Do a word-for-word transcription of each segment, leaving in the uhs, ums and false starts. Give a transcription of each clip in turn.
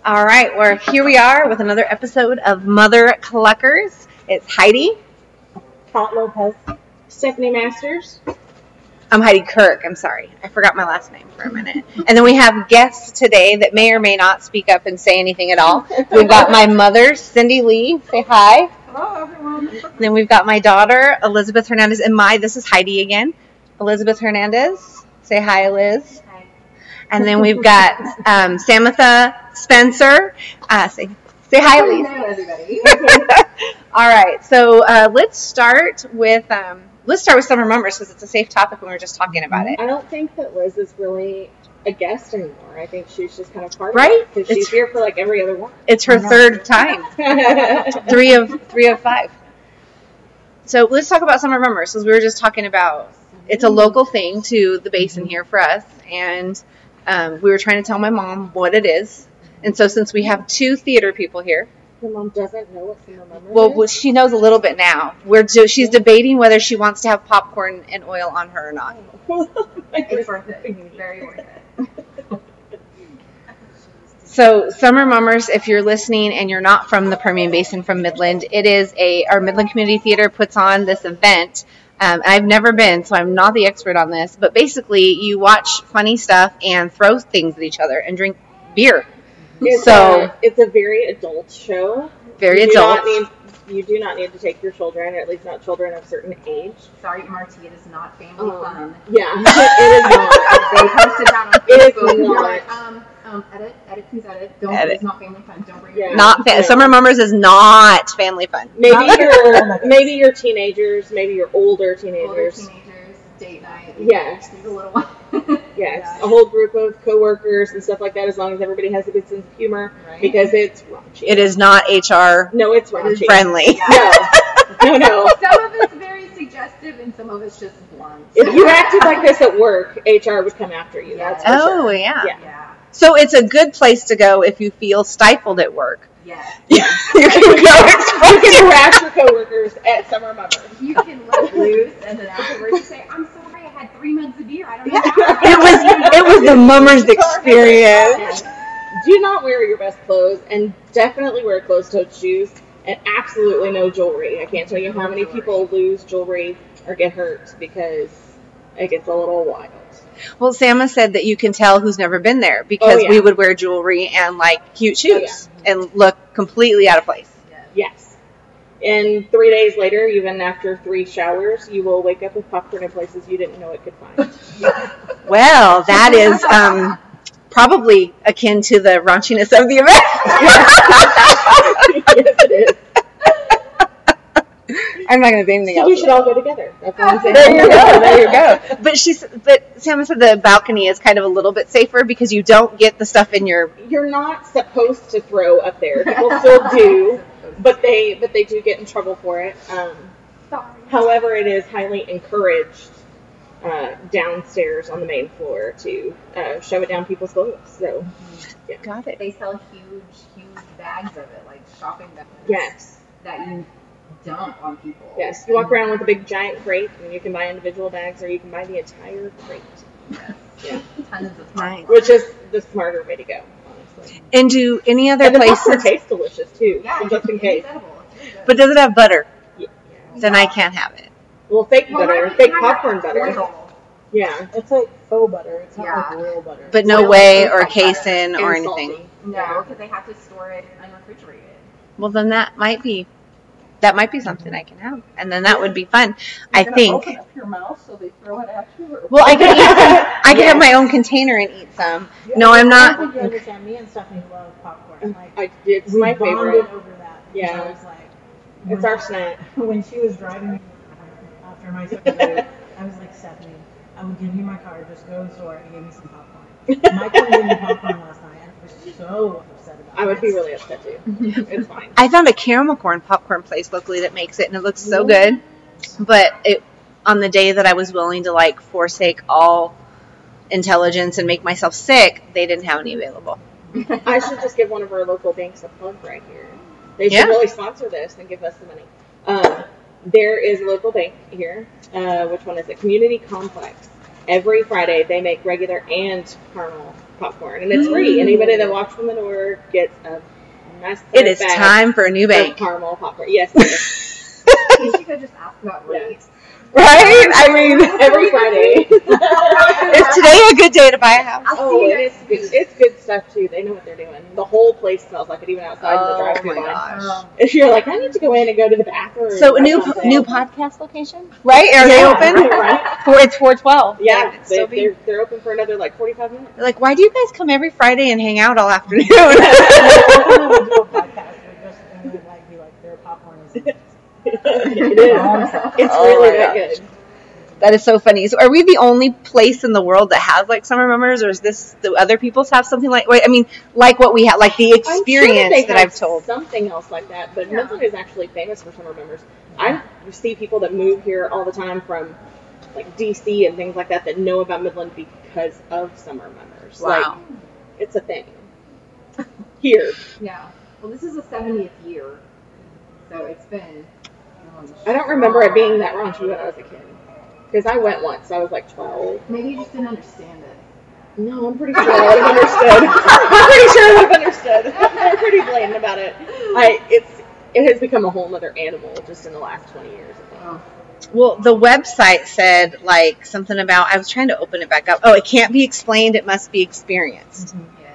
All right, well, here we are with another episode of Mother Cluckers. It's Heidi. Kat Lopez. Stephanie Masters. I'm Heidi Kirk. I'm sorry. I forgot my last name for a minute. And then we have guests today that may or may not speak up and say anything at all. We've got my mother, Cindy Lee. Say hi. Hello, everyone. And then we've got my daughter, Elizabeth Hernandez. And my, this is Heidi again. Elizabeth Hernandez. Say hi, Liz. Hi. And then we've got um, Samatha Spencer. Uh, say, say hi, Elise. Hello, everybody. All right. So uh, let's start with um, let's start with summer mummers because it's a safe topic when we were just talking about it. I don't think that Liz is really a guest anymore. I think she's just kind of part Right? of it. Because she's It's- here for like every other one. It's her third time. Three of three of five. So let's talk about summer mummers because we were just talking about it's a local thing to the basin here for us, and um, we were trying to tell my mom what it is. And so since we have two theater people here, Your mom doesn't know what summer mummers well, is? well, she knows a little bit now. We're do, she's debating whether she wants to have popcorn and oil on her or not. It's worth it. Very worth it. So Summer Mummers, if you're listening and you're not from the Permian Basin, from Midland, it is a our Midland Community Theater puts on this event. Um, I've never been, so I'm not the expert on this. But basically, you watch funny stuff and throw things at each other and drink beer. It's So- a, it's a very adult show. Very you do adult. Not need, you do not need to take your children, or at least not children of a certain age. Sorry, Marty, it is not family Um, fun. Yeah, it is not. They posted that on It is Facebook. You're not. like, um, um, edit, edit, please edit. Don't, Edit. It's not family fun. Don't bring Yeah. it. Not fa- Summer Mummers is not family fun. Maybe your maybe your teenagers, maybe your older Older teenagers. teenagers, date night. Yes. The little one. Yes, Yeah. a whole group of coworkers and stuff like that, as long as everybody has a good sense of humor, Right. because it's raunchy. It is not H R No, it's raunchy. friendly. No, no, no. Some of it's very suggestive and some of it's just blunt. If you acted like this at work, H R would come after you. That's for Oh, sure. yeah. Yeah. Yeah. So it's a good place to go if you feel stifled at work. Yes. you can go. You can harass your coworkers at Summer Mummers. You can let loose and then afterwards you say, I'm sorry, I had three mugs of beer. I don't know how. It was it was the mummers experience. Do not wear your best clothes, and definitely wear closed-toed shoes, and absolutely no jewelry. I can't tell you how many people lose jewelry or get hurt because it gets a little wild. Well, Sama said that you can tell who's never been there because Oh, yeah. we would wear jewelry and like cute shoes and look completely out of place. Yes. And three days later, even after three showers, you will wake up with popcorn in places you didn't know it could find. Well, that is um, probably akin to the raunchiness of the event. Yes, it is. I'm not going to say anything So else. we should all go together. That's what I'm saying. There you go. There you go. But she's, but Sama said the balcony is kind of a little bit safer because you don't get the stuff in your. You're not supposed to throw up there. People still do, but they but they do get in trouble for it. Um, Sorry. however, it is highly encouraged uh, downstairs on the main floor to uh, shove it down people's clothes. So, yeah. Got it. They sell huge, huge bags of it, like shopping bags. Yes. That you dump on people. Yes. You walk around with a big giant crate, and you can buy individual bags, or you can buy the entire crate. Yes. Yeah. Tons of Nice. Which is the smarter way to go, honestly. And do any other And the popcorn places? tastes delicious too, Yeah, so just in it's case. edible. It's really good. But does it have butter? Yeah. Then I can't have it. Well, fake Well, butter, not- fake not popcorn that butter. oil. Yeah. It's like faux butter. It's not Yeah. like real butter. But no Oil whey is or like butter. casein or And anything. salty. No, because they have to store it unrefrigerated. Well, then that might be that might be something I can have, and then that would be fun. I You're gonna think. Open up your mouth so they throw it at you. Or Well, I can eat some, I can have my own container and eat some. No, I'm I not. don't think you understand. Me and Stephanie love popcorn. Like, I, it's we my bonded favorite. over that. Yeah. I was like, It's our snack. when she was driving me after my surgery, I was like, Stephanie, I will give you my car. Just go to the store and give me some popcorn. Mike couldn't give me popcorn last night, and I was so upset about it. I would be really upset too. It's fine. I found a caramel corn popcorn place locally that makes it, and it looks so good. But it on the day that I was willing to like forsake all intelligence and make myself sick, they didn't have any available. I should just give one of our local banks a plug right here. They should Yeah. really sponsor this and give us the money. Um, there is a local bank here. Uh, which one is it? Community Complex. Every Friday they make regular and caramel popcorn, and it's free. Anybody that walks from the door gets a nice. It is bag time for a new of bank. caramel popcorn. Yes. it is. You should go just ask about rates. Right? I mean, Every Friday. is today a good day to buy a house? I'll see Oh, you and next it's good. It's good stuff too. They know what they're doing. The whole place smells like it, even outside in the Oh drive-thru my line. gosh. If you're like, I need to go in and go to the bathroom. So a or new something. new podcast location, right? Are Yeah, they open? right. For it's four twelve. Yeah, It's they, still being- they're they're open for another like forty-five minutes. They're like, why do you guys come every Friday and hang out all afternoon? We're gonna do a podcast. We're just gonna like be like their popcorn is. It is. It's Oh really my that gosh. good. That is so funny. So, are we the only place in the world that has like summer mummers, or is this the other people's have something like? Wait, I mean, like what we have, like the I'm sure experience they that have I've told. something else like that, but Yeah. Midland is actually famous for summer members. I see people that move here all the time from like D C and things like that that know about Midland because of summer members. Wow. Like, it's a thing here. Yeah. Well, this is the seventieth year, so it's been. um, I don't remember it being that raunchy when I was a kid because I went once. I was like twelve. Maybe you just didn't understand it. No, I'm pretty sure I would have understood. I'm pretty sure I would have understood. They're pretty blatant about it. I it's it has become a whole other animal just in the last twenty years. I think. Oh. Well, the website said like something about. I was trying to open it back up. Oh, it can't be explained. It must be experienced.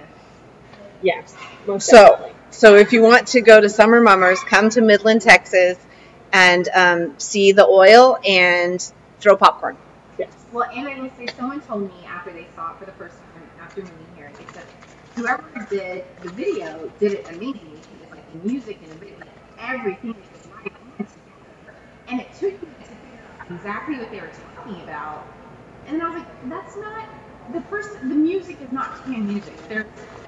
Yeah. Yes, most So, definitely. so if you want to go to Summer Mummers, come to Midland, Texas, and um, see the oil and throw popcorn. Yes. Well, and I will say, someone told me after they saw it for the first time, after moving here, they said whoever did the video did it amazing. Because like the music and the video, like everything was right on together. And it took me to figure out exactly what they were talking about. And then I was like, that's not the first. The music is not canned music. They're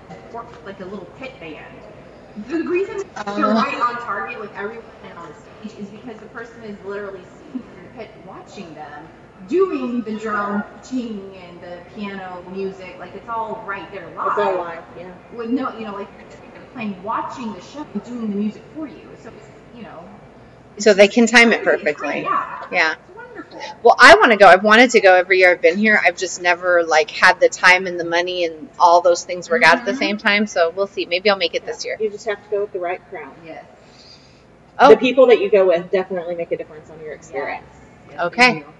like a little pit band. The reason you're right on target with everyone on the stage is because the person is literally sitting in the pit watching them doing the drum pitching and the piano music. Like it's all right there live. It's all live, yeah. With no, you know, like they're playing, watching the show, and doing the music for you. So it's, you know. So they can time it It's great, perfectly. Yeah. Yeah. It's wonderful. Well, I want to go. I've wanted to go every year I've been here. I've just never like had the time and the money and all those things work out at the same time. So we'll see. Maybe I'll make it this year. You just have to go with the right crowd. Yes. Oh, The people that you go with definitely make a difference on your experience. Yes, Okay. they do.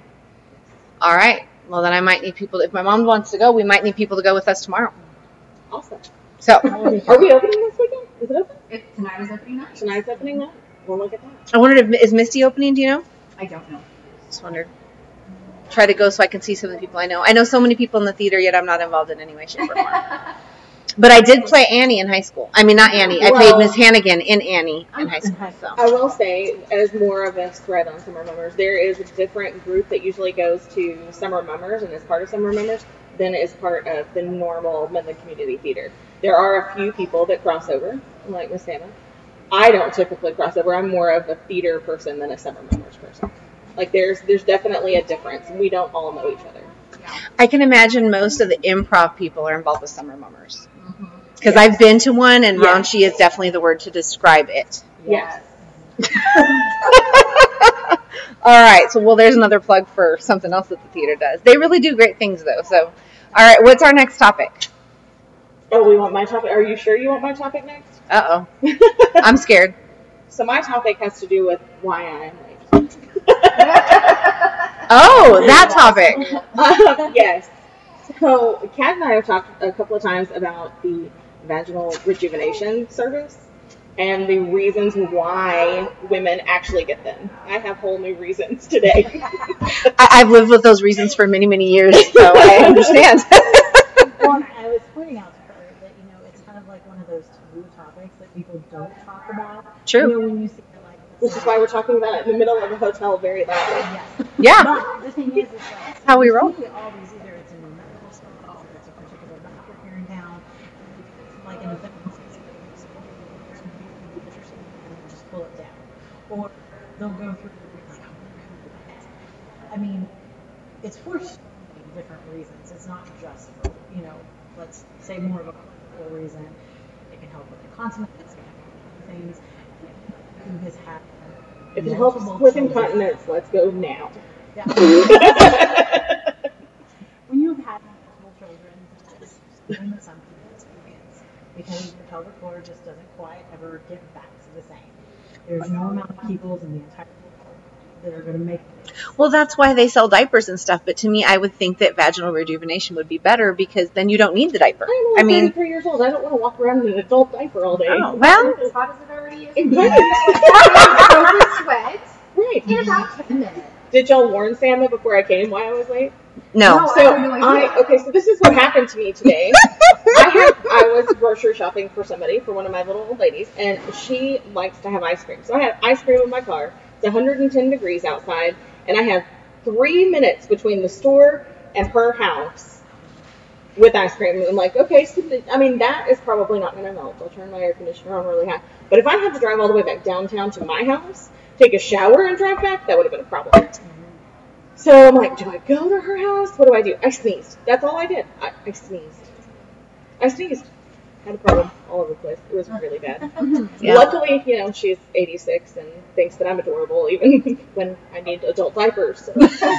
all right. Well, then I might need people. If my mom wants to go, we might need people to go with us tomorrow. Awesome. So Are we opening this weekend? Is it open? If tonight is opening night. Tonight's opening night? We'll look at that. I wondered if is Misty opening? Do you know? I don't know. Just wondered. Try to go so I can see some of the people I know. I know so many people in the theater, yet I'm not involved in any way, shape, or form. But I did play Annie in high school. I mean, not Annie. I played Well- Miss Hannigan in Annie in high school. So. I will say, as more of a thread on Summer Mummers, there is a different group that usually goes to Summer Mummers and is part of Summer Mummers than is part of the normal Midland Community Theater. There are a few people that cross over, like Miss Hannah. I don't typically cross over. I'm more of a theater person than a Summer Mummers person. Like, there's there's definitely a difference. We don't all know each other. I can imagine most of the improv people are involved with Summer Mummers. Mm-hmm. Because I've been to one, and Yes. raunchy is definitely the word to describe it. Yes. All right, so well, there's another plug for something else that the theater does. They really do great things, though. So, all right, what's our next topic? Oh, we want my topic. Are you sure you want my topic next? Uh oh, I'm scared. So my topic has to do with why I am late. Oh, that topic. Um, yes. So Kat and I have talked a couple of times about the vaginal rejuvenation service and the reasons why women actually get them. I have whole new reasons today. I- I've lived with those reasons for many, many years, so I understand. Well, I was pointing out to her that, you know, it's kind of like one of those taboo topics that people don't talk about. True. You know, when you see it like Which is why we're talking about it in the middle of a hotel very loudly. Yes. Yeah, But the thing is, is that that's how we roll. see all these, either it's a new medical stuff, or it's a particular doctor here in town, like an event, and just pull it down. Or they'll go through, like, I mean, it's for so many different reasons. It's not just for, you know, let's say more of a clinical reason. It can help with incontinence, it can help with other things. Who has had If it helps multiple with children. incontinence, let's go now. Yeah. When you've had multiple children, just doing the your pelvic floor just doesn't quite ever get back to the same. There's no amount of chemicals in the entire world that are going to make it. Well, that's why they sell diapers and stuff. But to me, I would think that vaginal rejuvenation would be better because then you don't need the diaper. I'm only I mean, thirty-three years old. I don't want to walk around in an adult diaper all day. oh, well, As hot as it already is. Right. Over sweat Right. in about ten minutes. Did y'all warn Samma before I came why I was late? no. No. So I have no idea. I okay, so this is what happened to me today. I had I was grocery shopping for somebody, for one of my little old ladies, and she likes to have ice cream. So I had ice cream in my car. It's one hundred ten degrees outside, and I have three minutes between the store and her house with ice cream. And I'm like, okay, so the, I mean that is probably not going to melt. I'll turn my air conditioner on really high. But if I had to drive all the way back downtown to my house, take a shower and drive back, that would have been a problem. So I'm like, do I go to her house? What do I do? I sneezed. That's all I did. I, I sneezed. I sneezed. Had a problem all over the place. It was really bad. Yeah. Luckily, you know, she's eighty-six and thinks that I'm adorable even when I need adult diapers. So.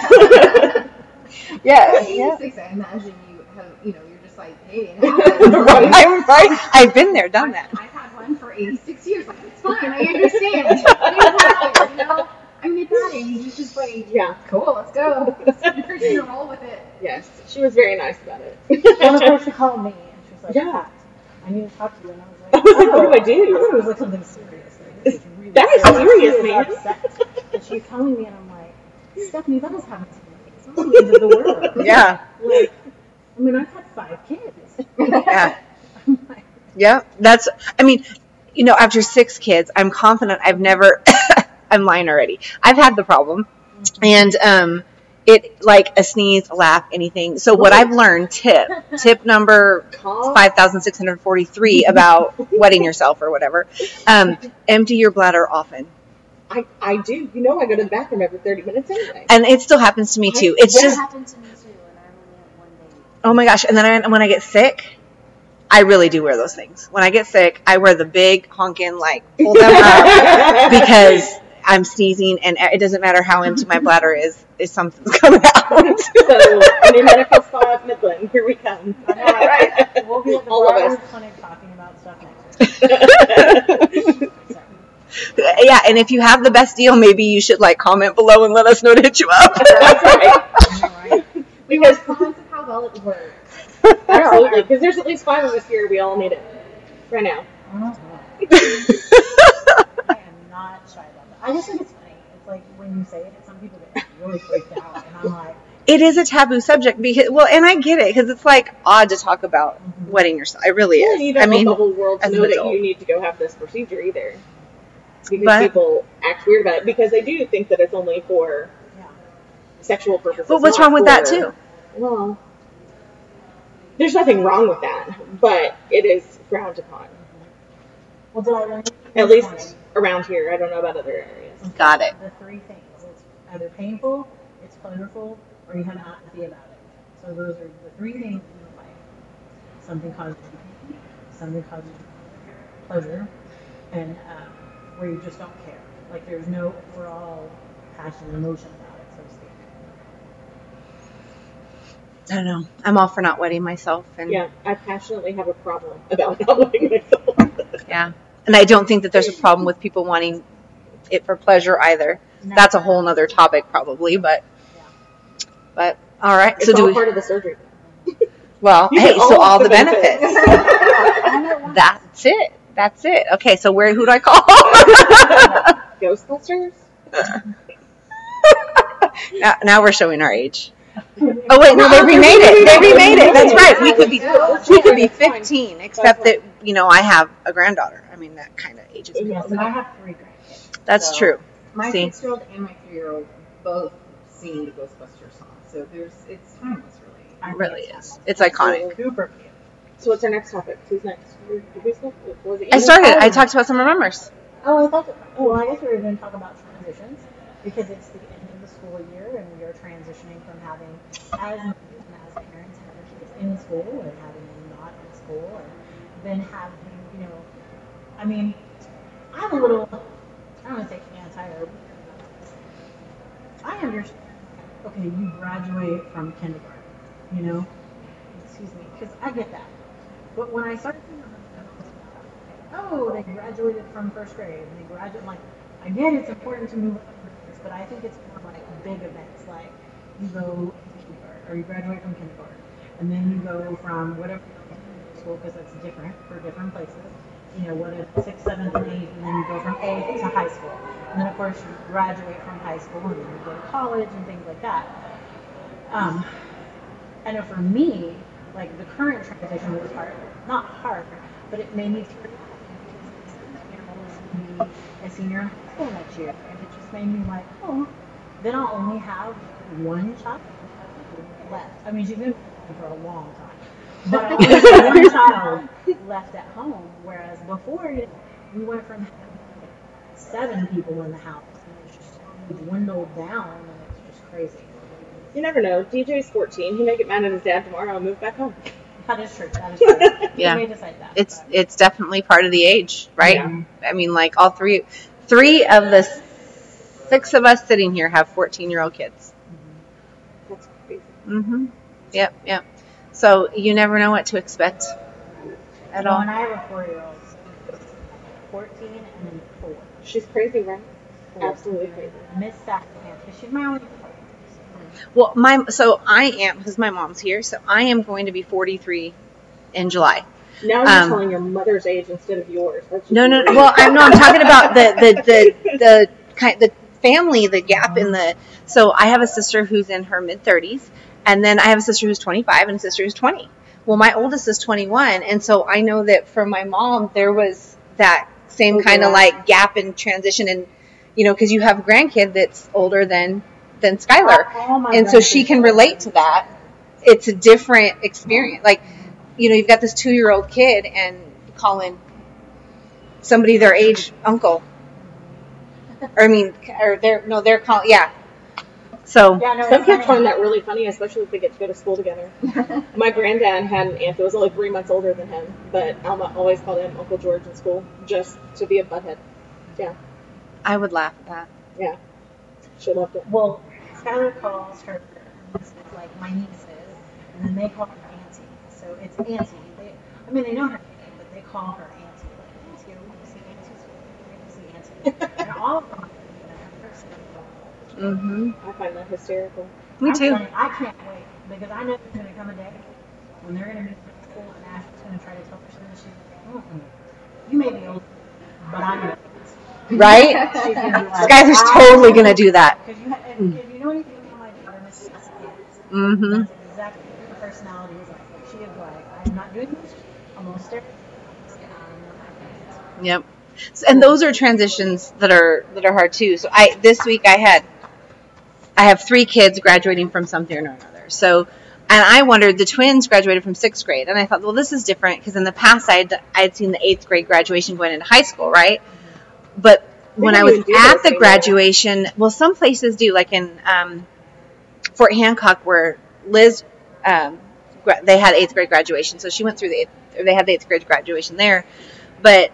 Yeah. At yeah. eighty-six, I imagine you have, you know, you're just like, hey, it happens. I'm right. I've been there, done that. I've had one for eighty-six years. Like, it's fine. I understand. Things happen, you know? I mean, it's not age. It's just like, Yeah. cool, let's go. Let's encourage you to roll with it. Yes. She was very nice about it. Well, of course, she called me, and she was like, Yeah. "Pat, I need to talk to you." And I was like, I was like, what do I I thought it do? was like something serious. Like, this is really That is serious. serious, She was man. upset. And she's telling me, and I'm like, Stephanie, that has happened to me. It's not the end of the world. Yeah. Like, I mean, I've had five kids. Yeah. I'm like, Yeah. That's, I mean, you know, after six kids, I'm confident I've never, I'm lying already. I've had the problem. And, um, it, like a sneeze, a laugh, anything. So what I've learned, tip, tip number Cough. five thousand six hundred forty-three about wetting yourself or whatever, um, empty your bladder often. I, I do. You know, I go to the bathroom every thirty minutes anyway. And it still happens to me too. It's Yeah. just, happened to me too, and I only had one day. oh my gosh. And then I, when I get sick, I really do wear those things. When I get sick, I wear the big honkin', like, pull them up because I'm sneezing and it doesn't matter how empty my bladder is, is something's coming out. So, any medical spa of Midland, here we come. I know, right? We'll be at the All of Broward us. Clinic talking about stuff next week. So, Yeah, and if you have the best deal, maybe you should like comment below and let us know to hit you up. That's right. I know, right? We want comments of how well it works. Absolutely. Because there's at least five of us here. We all need it. Right now. I am not shy about that. I just think it's funny. It's like when you say it, some people get really freaked out, and I'm like, It is a taboo subject because, well, and I get it because it's like odd to talk about Mhm. wetting yourself. It really Well, is. you don't I mean, want the whole world to as know an that adult. you need to go have this procedure either. Because But- people act weird about it. Because they do think that it's only for yeah. sexual purposes. but what's not wrong with that for- too? Well, there's nothing wrong with that. But it is frowned upon. Well, did I learn At least around here. I don't know about other areas. Got it. the three things? It's either painful, it's pleasurable, or you have apathy about it. So those are the three things in your life. Something causes you pain, something causes you pleasure, and um, where you just don't care. Like there's no overall passion and emotion about it, so to speak. I don't know. I'm all for not wetting myself, and Yeah, I passionately have a problem about not letting myself. yeah. And I don't think that there's a problem with people wanting it for pleasure either. That's a whole nother topic probably, but but all right. It's So do all we? part of the surgery. Well, You hey, get so all all the the benefits. benefits. That's it. That's it. Okay, so where? Who do I call? Ghostbusters? now, now we're showing our age. Oh wait, no, they remade it. They remade it. That's right. We could be we could be fifteen, except that you know I have a granddaughter. I mean that kind of ages me. Yes, and I have three grandkids. That's So- true. My See. six-year-old and my three-year-old both sing the Ghostbusters song, so there's it's timeless, really. I It think really it's is. It's iconic. Super cute. So what's our next topic? Who's next? Did we still- Was it I you? started. I talked about summer members. Oh, I thought. Oh, well, I guess we were going to talk about transitions because it's the end of the school year and we are transitioning from having as mothers and as parents having kids in school and having them not in school and then having you know, I mean, I'm a little. I don't want to say anti or. I understand. Okay, you graduate from kindergarten, you know. Excuse me, because I get that. But when I started thinking about oh, they graduated from first grade, and they graduate, like, I get it's important to move up, but I think it's more like big events, like you go to kindergarten, or you graduate from kindergarten, and then you go from whatever school, because it's different for different places. You know, what is sixth, seventh, and eighth, and then you go from eighth to high school. And then, of course, you graduate from high school, and then you go to college and things like that. Um, I know for me, like, the current transition was hard. Not hard, but it made me feel like a senior in high school next year. And it just made me like, oh, then I'll only have one child left. I mean, she's been for a long time. But I only have one child left at home, whereas before, you know, we went from seven people in the house, and it's just dwindled down, and it's just crazy. You never know. D J's fourteen. He may get mad at his dad tomorrow and move back home. That is true. That is true. Yeah. We may decide that. It's but. it's definitely part of the age, right? Yeah. I mean, like all three three of the six of us sitting here have fourteen-year-old kids. That's crazy. Mm-hmm. Yep, yep. So you never know what to expect at No, all. and I have a four-year-old, fourteen and then four. She's crazy, right? Four. Absolutely crazy. Miss Sackman, because she's my only four. Well, my so I am because my mom's here, so I am going to be forty-three in July. Now you're Um, telling your mother's age instead of yours. That's just No, no, weird. well, I'm no, I'm talking about the the the the kind the family, the gap in the. So I have a sister who's in her mid thirties, and then I have a sister who's twenty-five and a sister who's twenty. Well, my oldest is twenty-one, and so I know that for my mom there was that same kind of like gap in transition, and you know, because you have a grandkid that's older than than Skylar, All my and so she grandkids can are- relate to that. It's a different experience, like. You know, you've got this two-year-old kid and calling somebody their age uncle. Or, I mean, or they're, no, they're calling, yeah. So, Yeah, no, Some it's kids funny. find that really funny, especially if they get to go to school together. My granddad had an aunt that was only three months older than him, but Alma always called him Uncle George in school just to be a butthead. Yeah, I would laugh at that. yeah. She loved it. Well, Skylar calls her nieces, like my nieces, and then they call her auntie. So it's auntie. They, I mean, they know her name, but they call her auntie. Like, auntie, we want to see auntie. We want to see auntie. And all of them are her person. Mm-hmm. I find that hysterical. Me I'm too. telling you, I can't wait because I know there's going to come a day when they're going to meet in school and Ashley's going to try to tell her something. She's like, mm-mm. You may be old, but I'm your aunt. Right? She's gonna be like, Skylar's "I totally know." going to do that. Because you, ha- if, if you know anything about my daughter, Missus Kids, Mm-hmm. that's exactly what her personality is like. Like, she is like, I'm not doing this. I'm gonna stare. Um, Yep. So, and those are transitions that are that are hard too. So I this week I had I have three kids graduating from something or another. So and I wondered the twins graduated from sixth grade, and I thought, well, this is different because in the past I had I had seen the eighth grade graduation going into high school, right? But when don't I was even do at those the anymore. graduation, well, some places do, like in um, Fort Hancock, where Liz um, gra- they had eighth grade graduation, so she went through the eighth, or they had the eighth grade graduation there, but.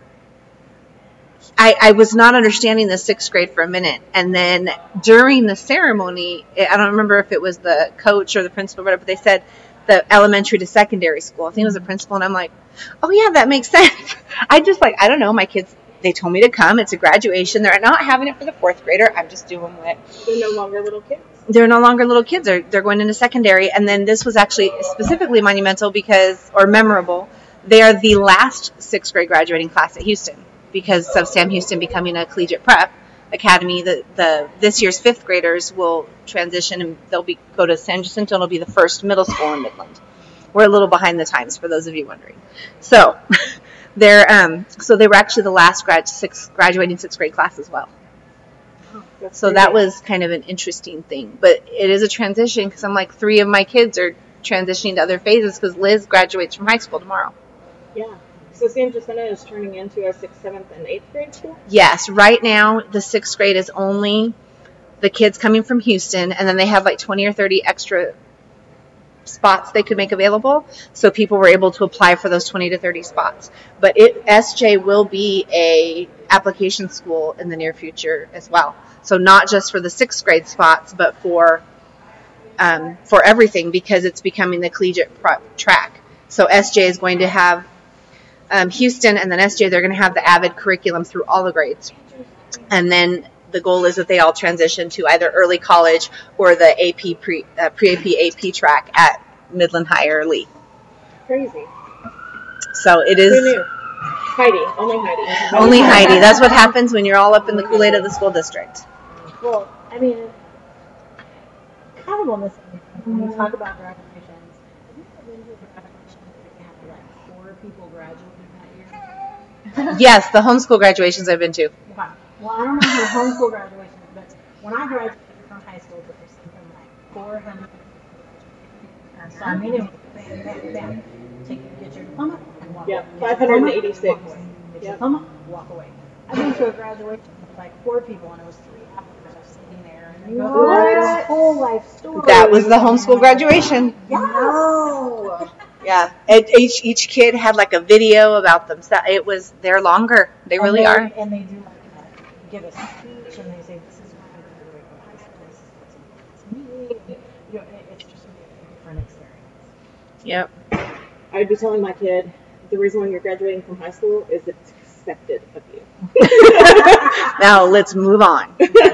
I, I was not understanding the sixth grade for a minute. And then during the ceremony, I don't remember if it was the coach or the principal or whatever, but they said the elementary to secondary school. I think it was the principal. And I'm like, oh, yeah, that makes sense. I just like, I don't know. My kids, they told me to come. It's a graduation. They're not having it for the fourth grader. I'm just doing what. They're no longer little kids. They're no longer little kids. They're, they're going into secondary. And then this was actually specifically monumental because, or memorable, they are the last sixth grade graduating class at Houston. Because of Sam Houston becoming a collegiate prep academy, the, the this year's fifth graders will transition and they'll be go to San Jacinto. And it'll be the first middle school in Midland. We're a little behind the times for those of you wondering. So they're um so they were actually the last grad sixth graduating sixth grade class as well. That's So crazy. that was kind of an interesting thing. But it is a transition because I'm like three of my kids are transitioning to other phases because Liz graduates from high school tomorrow. Yeah. So San Jacinto is turning into a sixth, seventh, and eighth grade school? Yes, right now the sixth grade is only the kids coming from Houston, and then they have like twenty or thirty extra spots they could make available. So people were able to apply for those twenty to thirty spots. But it S J will be a application school in the near future as well. So not just for the sixth grade spots, but for um, for everything because it's becoming the collegiate prep track. So S J is going to have um, Houston and then S J, they're going to have the Avid curriculum through all the grades. And then the goal is that they all transition to either early college or the A P pre, uh, pre-A P A P track at Midland High or Lee. Crazy. So it Who is knew? Heidi. Only Heidi. only Heidi. That's what happens when you're all up in the Kool-Aid of the school district. Well, I mean, kind of on this, when you talk about graduations, have you ever been to a graduation where you had like four people graduating that year? Yes, the homeschool graduations I've been to. Okay. Well, I don't know how homeschool graduation is, but when I graduated from high school, there was something like four hundred people. So I mean, it was bam, bam, bam. Take, get your diploma, and walk Yeah, away. Get your five hundred diploma, eighty-six. walk away. Get your Yep. diploma, walk away. I've been to a graduation with like four people, and it was three hours of sitting there, and they go through like their whole life story. That was the homeschool graduation. Yes. No. Yeah, it, each each kid had like a video about themselves. It was they're longer. They And really they- are. And they do like a, give a speech, and they say, "This is why I'm graduating from high school. This is what's important to me." You know, it, it's just a different experience. Yep. I'd be telling my kid, the reason why you're graduating from high school is it's expected of you. Now let's move on.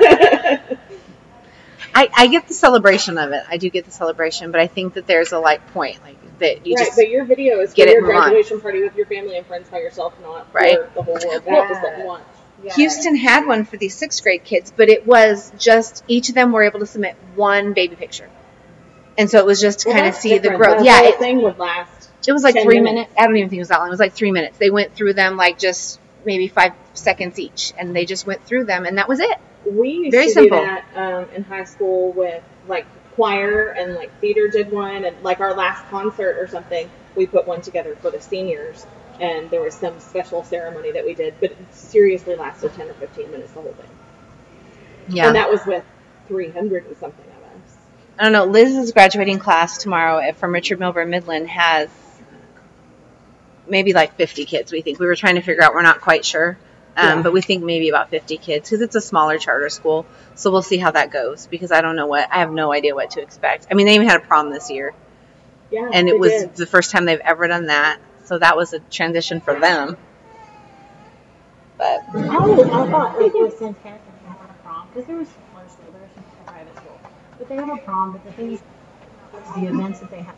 I, I get the celebration of it. I do get the celebration, but I think that there's a like point, like that you right, just but your video is for get it your and move on. graduation party with your family and friends by yourself, not Right. for the whole world to Well, have to sit and watch. Yeah. Houston had one for these sixth grade kids, but it was just each of them were able to submit one baby picture, and so it was just to Well, kind of that's see the different. growth. The Yeah, whole it, thing would last. it was like ten three minutes. minutes. I don't even think it was that long. It was like three minutes. They went through them like just maybe five seconds each, and they just went through them, and that was it. We used Very to simple. do that um, in high school with like choir and like theater did one, and like our last concert or something, we put one together for the seniors, and there was some special ceremony that we did, but it seriously lasted ten or fifteen minutes the whole thing. Yeah. And that was with three hundred and something of us. I don't know. Liz's graduating class tomorrow at- from Richard Milburn Midland has maybe like fifty kids, we think. We were trying to figure out. We're not quite sure. Um, Yeah. But we think maybe about fifty kids because it's a smaller charter school. So we'll see how that goes because I don't know what, I have no idea what to expect. I mean, they even had a prom this year, Yeah, and they it was did. the first time they've ever done that. So that was a transition for them. But Oh, I thought it was fantastic to have a prom because there was smaller school, there was some private school, but they have a prom. But the thing is, the events that they have,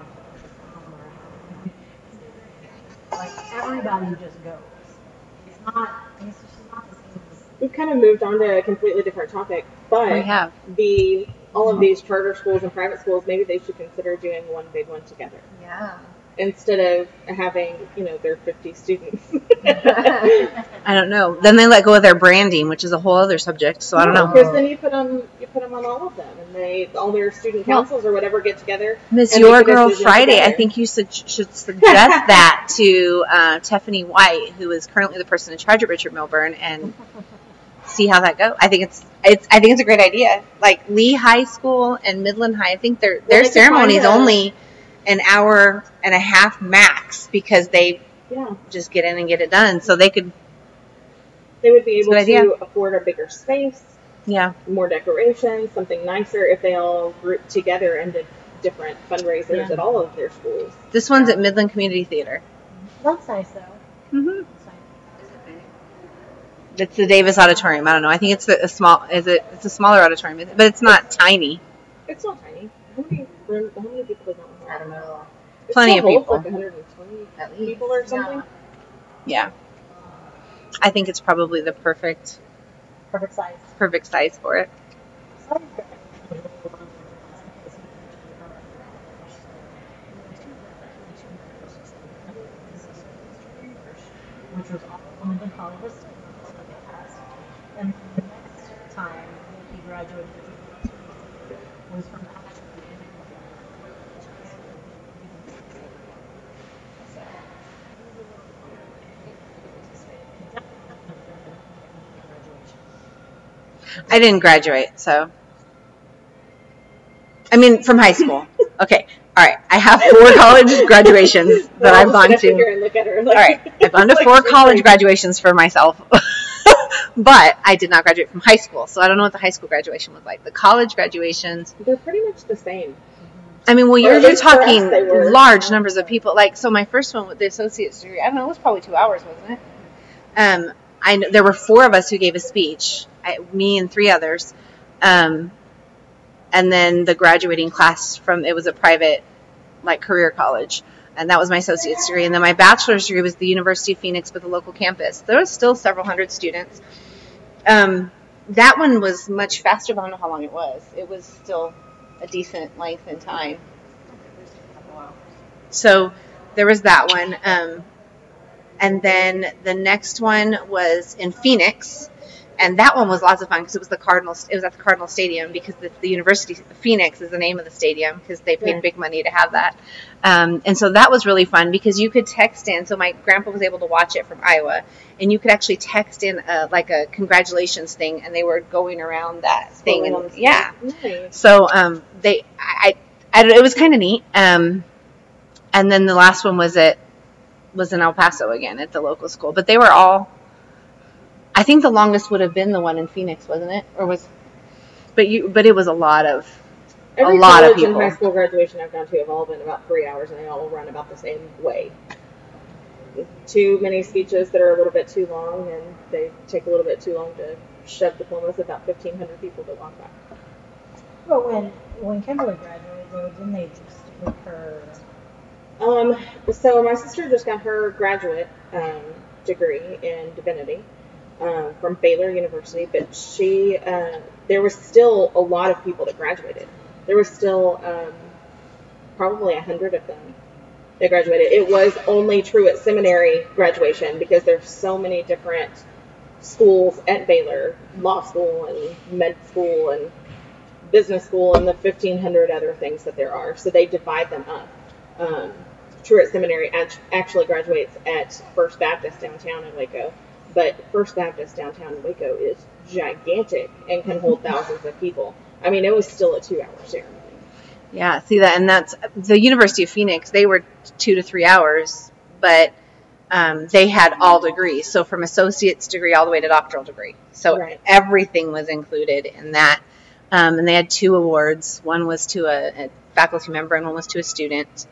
like everybody just goes. It's not. It's just not the same. as- We've kind of moved on to a completely different topic, but we have. the all of these charter schools and private schools, maybe they should consider doing one big one together Yeah. instead of having, you know, their fifty students. I don't know. Then they let go of their branding, which is a whole other subject. So I don't know. Because then you put them, you put them on all of them, and they, all their student councils or whatever get together. Miss and Your make a Girl decision Friday, I together. think you should, should suggest that to uh, Tiffany White, who is currently the person in charge at Richard Milburn, and see how that goes. I think it's it's I think it's a great idea. Like Lee High School and Midland High, I think their their they could ceremony is find a- only an hour and a half max because they Yeah, just get in and get it done. So they could, they would be It's a able good idea. to afford a bigger space, yeah. more decorations, something nicer if they all grouped together and did different fundraisers Yeah. at all of their schools. This one's at Midland Community Theater. That's nice though. Mm-hmm. That's nice. It's the Davis Auditorium. I don't know. I think it's a, a small. Is it? It's a smaller auditorium, but it's not tiny. It's not tiny. How many, room, how many people does that one I hold? don't know. It Plenty still of holds people. Like one hundred twenty At least. people or something. Yeah. I think it's probably the perfect Perfect size. perfect size for it. Which was all in the college of and the next time he graduated was from I didn't graduate, so. I mean, from high school. Okay. All right. I have four college graduations that I've gone Sit here to. and look at her All like, right. I've gone to like four she's college crazy. graduations for myself. But I did not graduate from high school, so I don't know what the high school graduation was like. The college graduations, They're pretty much the same. I mean, well, Or you're, at you're least for us, talking they were. large numbers of people. Like, so my first one with the associate's degree, I don't know, it was probably two hours, wasn't it? Um, I kn- there were four of us who gave a speech, I, me and three others, um, and then the graduating class from it was a private, like, career college, and that was my associate's degree. And then my bachelor's degree was the University of Phoenix with a local campus. There was still several hundred students. Um, that one was much faster, but I don't know how long it was. It was still a decent length in time. So there was that one. Um, and then the next one was in Phoenix. And that one was lots of fun because it was the Cardinals. It was at the Cardinal Stadium because the, the University of Phoenix is the name of the stadium because they paid Yeah. big money to have that. Um, and so that was really fun because you could text in. So my grandpa was able to watch it from Iowa, and you could actually text in a, like a congratulations thing, and they were going around that thing. Scrolling on And, the screen. yeah. Nice. So um, they, I, I, I, don't- it was kind of neat. Um, and then the last one was at was in El Paso again at the local school, but they were all. I think the longest would have been the one in Phoenix, wasn't it? Or was, but you, but it was a lot of, Every a lot of college and people. high school graduation I've gone to have all been about three hours, and they all run about the same way. Too many speeches that are a little bit too long, and they take a little bit too long to shove diplomas. About fifteen hundred people that walk by. But when when Kimberly graduated, though, didn't they just with her? Um, so my sister just got her graduate um, degree in divinity um, from Baylor University, but she uh, there was still a lot of people that graduated. There was still um, probably a hundred of them that graduated. It was only true at seminary graduation because there's so many different schools at Baylor, law school and med school and business school and the fifteen hundred other things that there are. So they divide them up. Um, Truett Seminary act- actually graduates at First Baptist downtown in Waco, but First Baptist downtown in Waco is gigantic and can hold thousands of people. I mean, it was still a two-hour ceremony. Yeah, see that, and that's the University of Phoenix. They were two to three hours, but um, they had all degrees, so from associate's degree all the way to doctoral degree. So Right. everything was included in that, um, and they had two awards. One was to a, a faculty member, and one was to a student.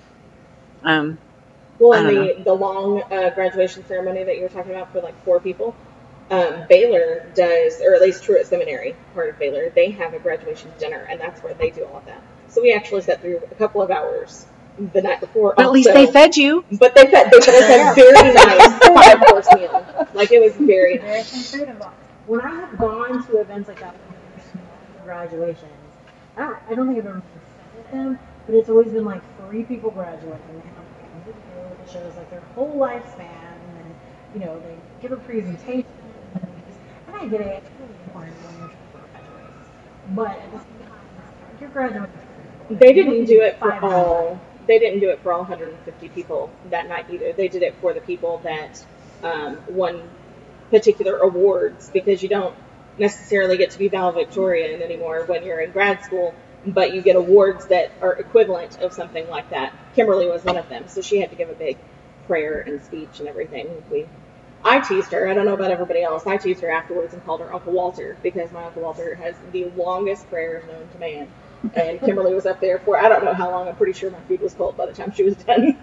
Um, Well, I and don't the, the long uh, graduation ceremony that you were talking about for like four people, um, Baylor does, or at least Truett Seminary, part of Baylor, they have a graduation dinner, and that's where they do all of that. So we actually sat through a couple of hours the night before. but at least also. they fed you. But they fed, they fed us a very nice five course meal. Like it was very nice. There's some food involved. When I have gone to events like that, graduations, I don't, I don't think I've ever sat with them, but it's always been like three people graduating. They have like a video that shows like their whole lifespan, and then you know they give a presentation, and, and I get it. It's really important when you're trying to graduate, but at the same time, like, you're graduating. They didn't do it for Five all. They didn't do it for all one hundred fifty people that night either. They did it for the people that um, won particular awards, because you don't necessarily get to be valedictorian anymore when you're in grad school, but you get awards that are equivalent of something like that. Kimberly was one of them, so she had to give a big prayer and speech and everything. We, I teased her. I don't know about everybody else. I teased her afterwards and called her Uncle Walter, because my Uncle Walter has the longest prayers known to man. And Kimberly was up there for, I don't know how long. I'm pretty sure my food was cold by the time she was done.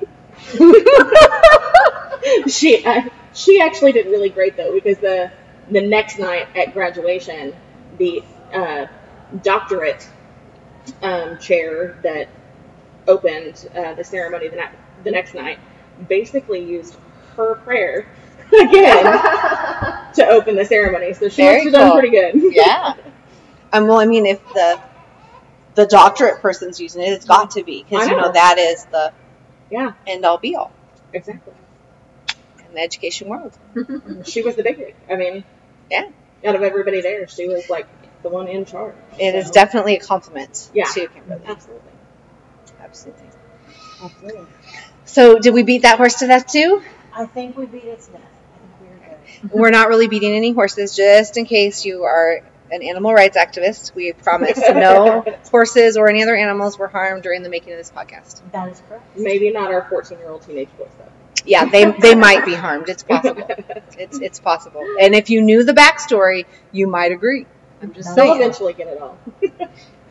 she uh, she actually did really great, though, because the the next night at graduation, the uh, doctorate um, chair that opened uh, the ceremony the, night, the next night basically used her prayer again to open the ceremony. So she Very must have done cool. pretty good. Yeah. Um, well, I mean, if the the doctorate person's using it, it's got to be, because I you know know. that is the Yeah, end all be all exactly. in the education world. She was the big wig. I mean, Yeah. out of everybody there, she was like the one in charge. It is So, definitely a compliment Yeah. to Kimberly. Absolutely. Absolutely. Absolutely. So, did we beat that horse to death too? I think we beat its death. I think we're good. We're not really beating any horses, just in case you are an animal rights activist. We promise no horses or any other animals were harmed during the making of this podcast. That is correct. Maybe not our fourteen-year-old teenage boys, though. Yeah, they they might be harmed. It's possible. It's it's possible. And if you knew the backstory, you might agree. I'm just They'll saying. eventually get it all.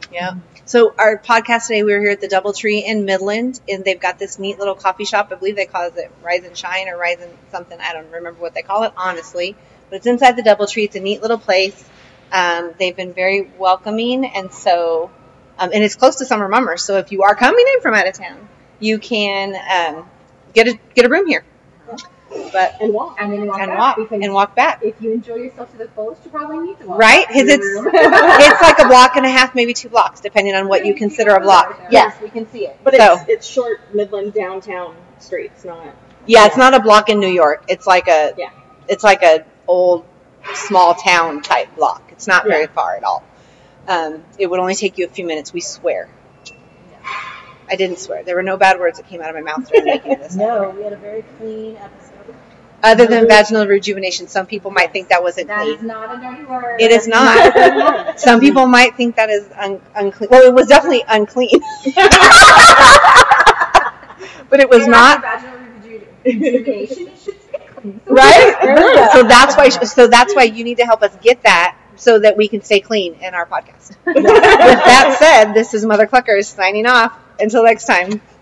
Yeah. So our podcast today, we were here at the Doubletree in Midland, and they've got this neat little coffee shop. I believe they call it Rise and Shine or Rise and something. I don't remember what they call it, honestly. But it's inside the Doubletree. It's a neat little place. Um, they've been very welcoming, and so, um, and it's close to Summer Mummers. So if you are coming in from out of town, you can um, get a get a room here. But And walk. And then walk and back, walk because and walk back. if you enjoy yourself to the fullest, you probably need to walk Right? back to Because your it's room. it's like a block and a half, maybe two blocks, depending on what you consider a block. Yes, we can see it. But So- it's, it's short Midland downtown streets, not. Yeah, it's not a block in New York. It's like a Yeah. it's like a old small town type block. It's not very far at all. Um, it would only take you a few minutes. We swear. I didn't swear. There were no bad words that came out of my mouth during making this. No, we had a very clean episode. Other than vaginal rejuvenation, some people might think that wasn't That is clean. not a dirty word. It is not. Some people might think that is un- unclean. Well, it was definitely unclean, but it was And not. after vaginal reju- rejuvenation, it should stay clean. So Right? So that's why. So that's why you need to help us get that, so that we can stay clean in our podcast. With that said, this is Mother Cluckers signing off. Until next time.